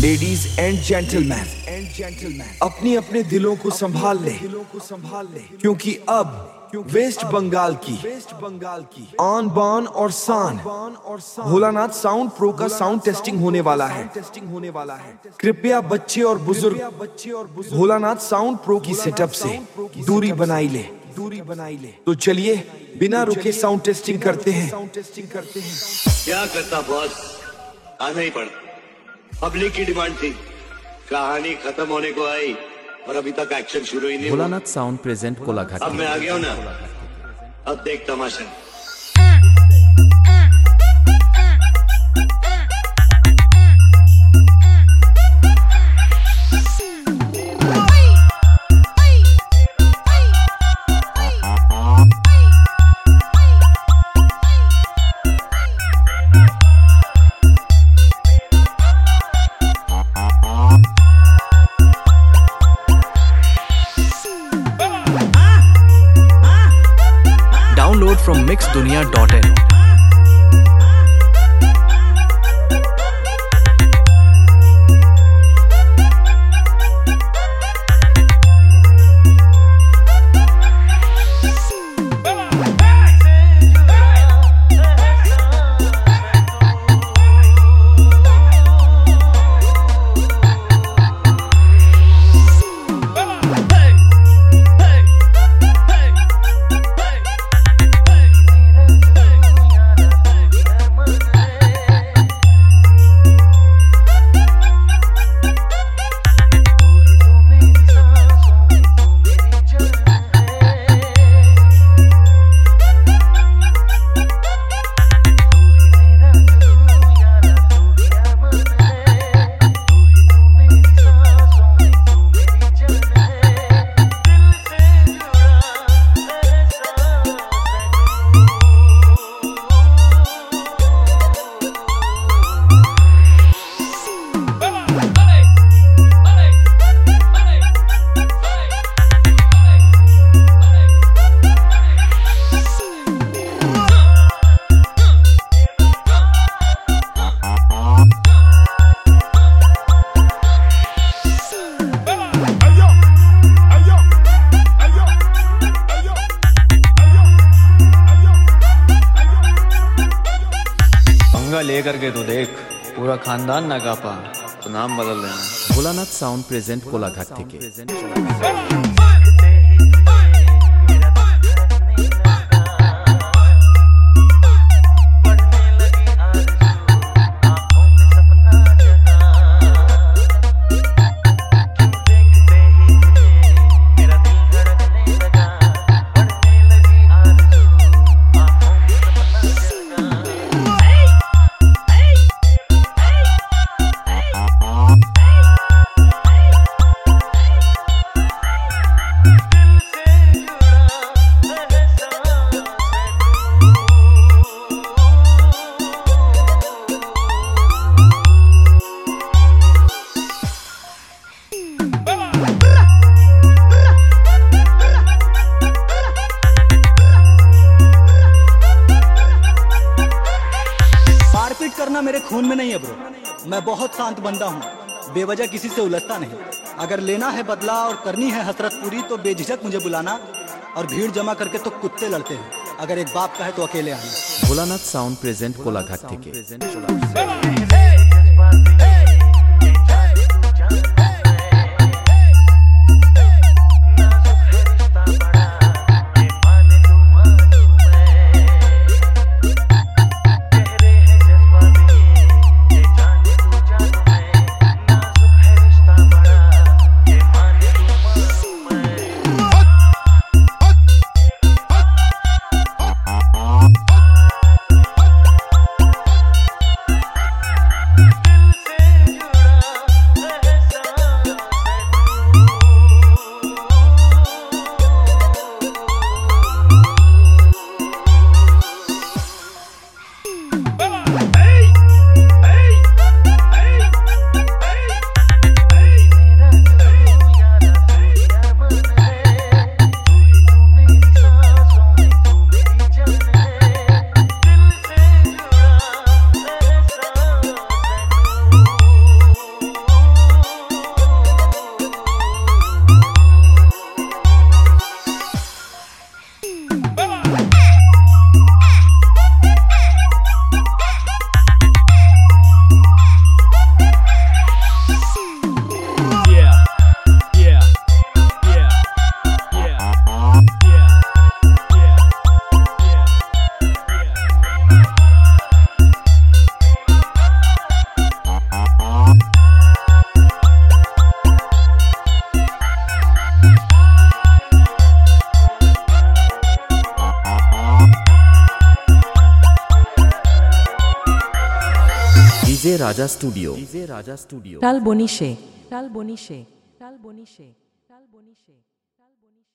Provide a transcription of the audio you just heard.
Ladies and gentleman अपनी अपने दिलों को संभाल ले, क्योंकि अब वेस्ट बंगाल की आन बान और शान भोलानाथ साउंड प्रो का साउंड टेस्टिंग होने वाला है। कृपया बच्चे और बुजुर्ग भोलानाथ साउंड प्रो की सेटअप से दूरी बनाई ले। तो चलिए बिना रुके साउंड टेस्टिंग करते हैं। क्या करता बॉस, आना ही पड़ा। पब्लिक की डिमांड थी, कहानी खत्म होने को आई और अभी तक एक्शन शुरू ही नहीं हुआ। Bholanath sound present Kolaghat. अब मैं आ गया हूं ना, अब देख तमाशा। Download from mixdunia.in. लेकर के तो देख, पूरा खानदान ना गा पा तो नाम बदल लेना। भोलानाथ साउंड प्रेजेंट कोलाघाट থেকে। मारपीट करना मेरे खून में नहीं है ब्रो। मैं बहुत शांत बंदा हूँ, बेवजह किसी से उलझता नहीं। अगर लेना है बदला और करनी है हसरत पूरी तो बेझिझक मुझे बुलाना, और भीड़ जमा करके तो कुत्ते लड़ते हैं। अगर एक बाप का है तो अकेले आना। भोलानाथ साउंड प्रेजेंट कोलाघाट থেকে। ডিজে রাজা স্টুডিও টাল বনিশে টাল বনিশে টাল বনিশে টাল বনিশে